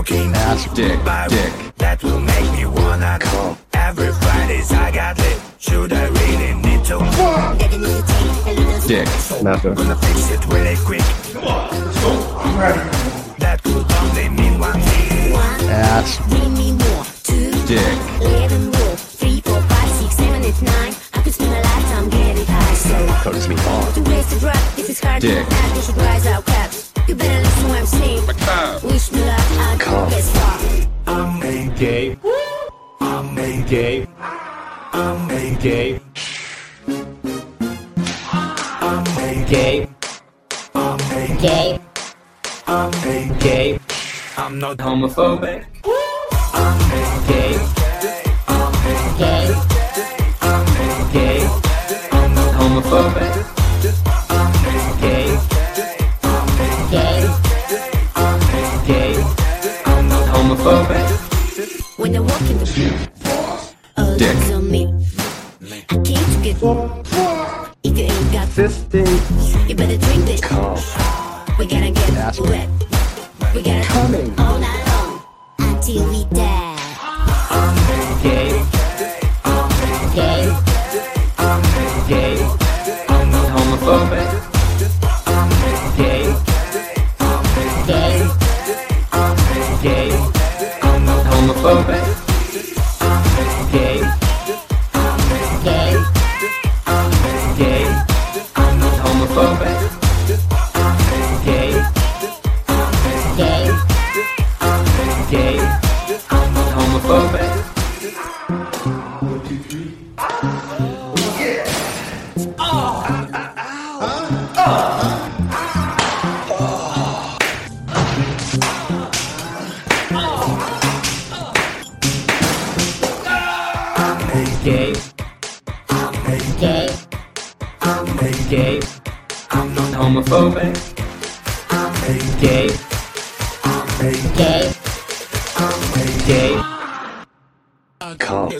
looking ass, dick, dick. That will make me wanna come. Every Fridays I got lit. Should I really need to? Dick. Nothing. Gonna fix it really quick. Come on, let's go. I'm ready. That could only mean one thing. Ass, Bring me more. 2, dick. 11 more. 3, 4, 5, 6, 7, 8, 9. I could spend a lifetime getting high. So Turns me on. the ways to drop. This is hard. Dick. Now you should rise out, caps. You better listen what I'm saying. Wish me luck. I Come. don't get far. I'm a Gay. I'm a Gay. I'm a Gay. I'm a Gay. I'm a Gay. I'm a Gay. I'm not Homophobic. I'm a Gay. Gay. Gay. Homophobic. Gay. Gay. Gay. Homophobic. When I walk in the all Dick. eyes on me. I came to get if you ain't got Fisting. you better drink this. Come. We gotta get Ass. wet. We gotta Coming. all night long until we die. Gay. Gay. Gay. Homophobic. Gay. Gay. Gay. Homophobic. Gay. Gay. Gay. Homophobic. Gay. Gay. Gay. Homophobic. Gay. Gay. Gay. Homophobic. Gay. Gay. Gay. come.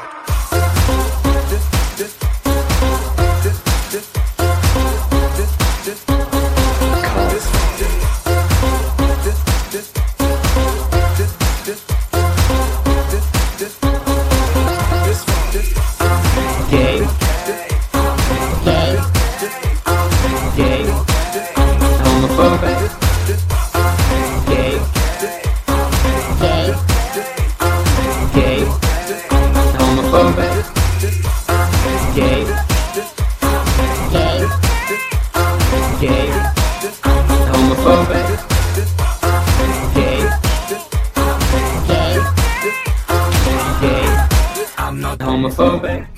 Gay. Gay. Gay. Homophobic. Gay. Gay. Gay. Homophobic. Gay. Gay. Gay. Homophobic. Gay. Gay. Gay. I'm not Homophobic.